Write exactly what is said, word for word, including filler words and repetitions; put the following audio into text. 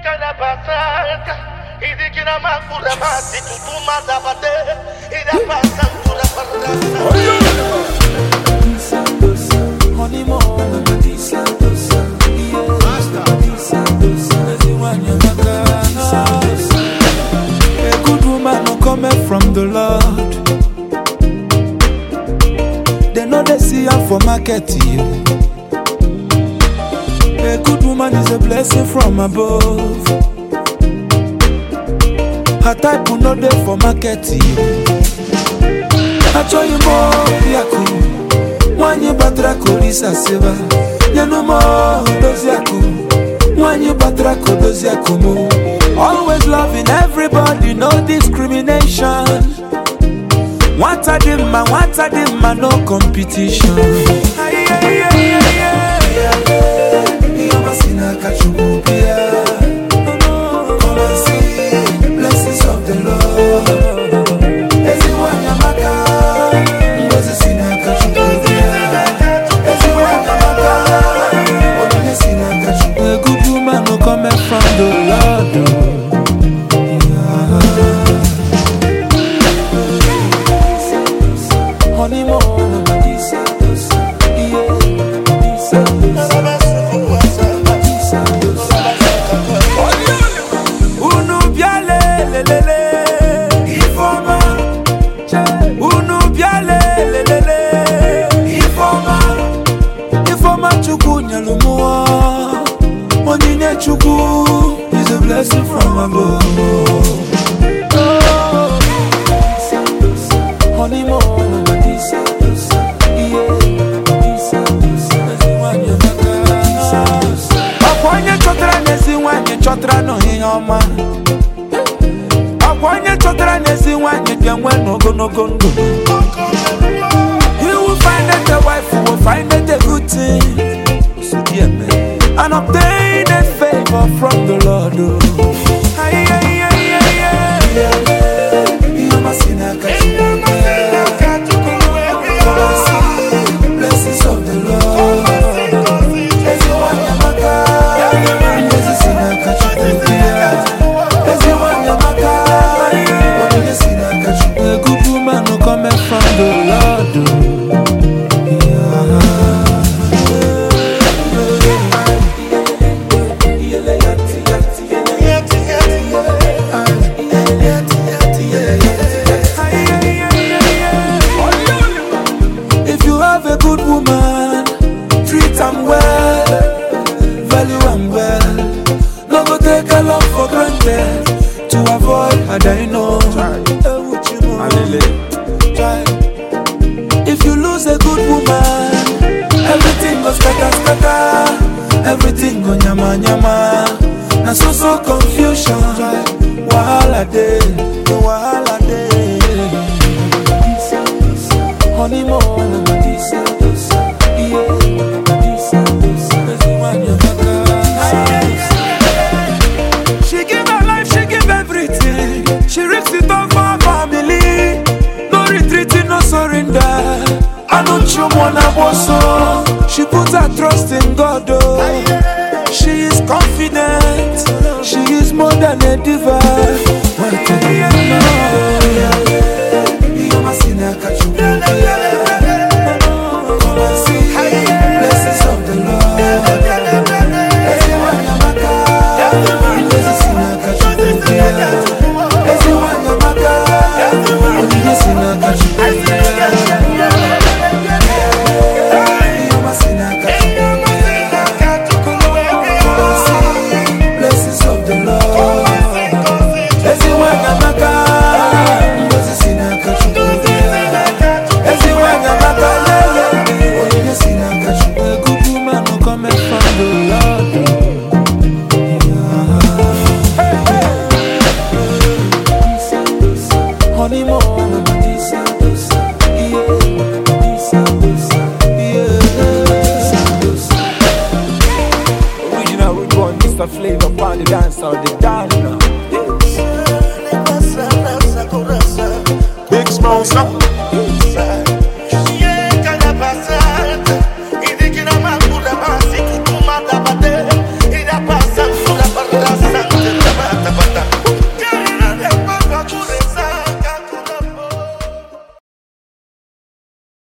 Kana pasaka, idi kina makura mati tutuma dabate, ida pasaka parasa. Honey mo, disa dosa, yeah, disa dosa, ziwanya maka. A good woman no cometh from the Lord. They know they see her for market. A good woman is a blessing from above. Her type will not there for marketing. I show you more, yaku. When you batra kolisa seva, you know more does yaku. When you batra kodos yaku mo. Always loving everybody, no discrimination. What a dimma, what a dimma, no competition. Aye, aye, aye, aye, aye. Come and see the blessings of the Lord. Everyone yamaka, was a a good woman no coming from the Lord. Honey mo, Chuku is a blessing from above. Oh, honey mo, disa dosa, yeah, disa dosa, ziwanya maka. Akwanye chotra nezi wanye chotra no hiyoma. Akwanye chotra nezi wanye piangwe no go no go no. You will find that the wife will find that the good thing. So dear man. And obtain a favor from the Lord. Oh. Aye, aye, aye, aye, aye. You must see the blessings of the Lord. Everyone yamaka, a good woman who cometh from the Lord. To avoid, I don't know. If you lose a good woman, everything goes scatter, scatter. Everything go nyama, nyama. Na so so confusion. Wahala day, wahala day. Honey mo, disa dosa, yeah, disa dosa. She risks it all for her family. No retreating, no surrender. I know you wanna boss. She puts her trust in God. Oh. She is confident. She is more than a diva. Come and see the blessings of the Lord. Flavor party dance or the dance now. Big Smoke.